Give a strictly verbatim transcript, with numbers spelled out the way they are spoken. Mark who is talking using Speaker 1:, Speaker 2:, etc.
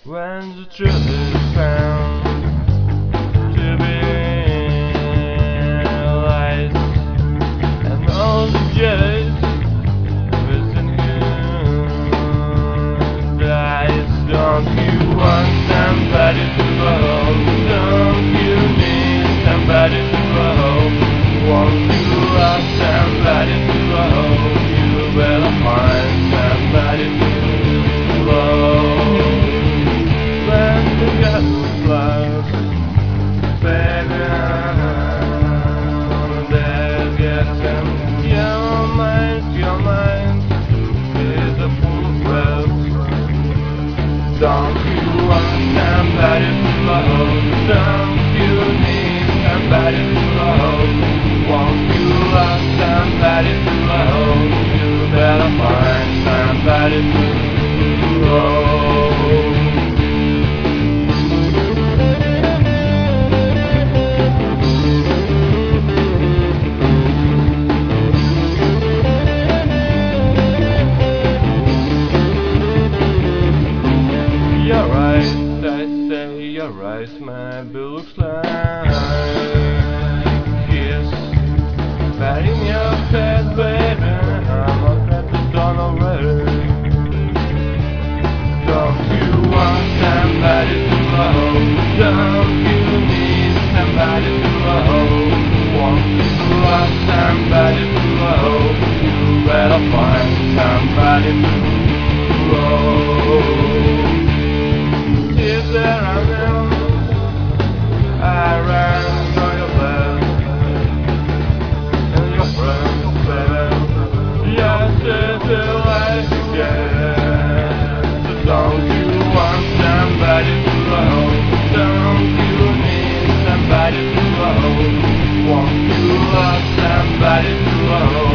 Speaker 1: When the truth is found to be lies, and all the joys within you dies. Don't you want somebody to hold? Don't you need somebody to hold? Won't you love somebody to hold? You better find somebody to hold. When the God was love, baby, let's get some. Your mind, your mind is a full of wealth. Don't you want somebody to love? Don't you need somebody to love? Won't you love somebody to love? You better find somebody to love. Your eyes, I say, your eyes maybe looks like kiss. But in your head, baby, I'm afraid to turn away. Don't you want somebody to love? Don't you need somebody to love? Want you to love somebody to love? You better find somebody to love. If there are none, I ran for your love and your friends, baby. Yes, it's a life again. So don't you want somebody to love? Don't you need somebody to love? Won't you love somebody to love?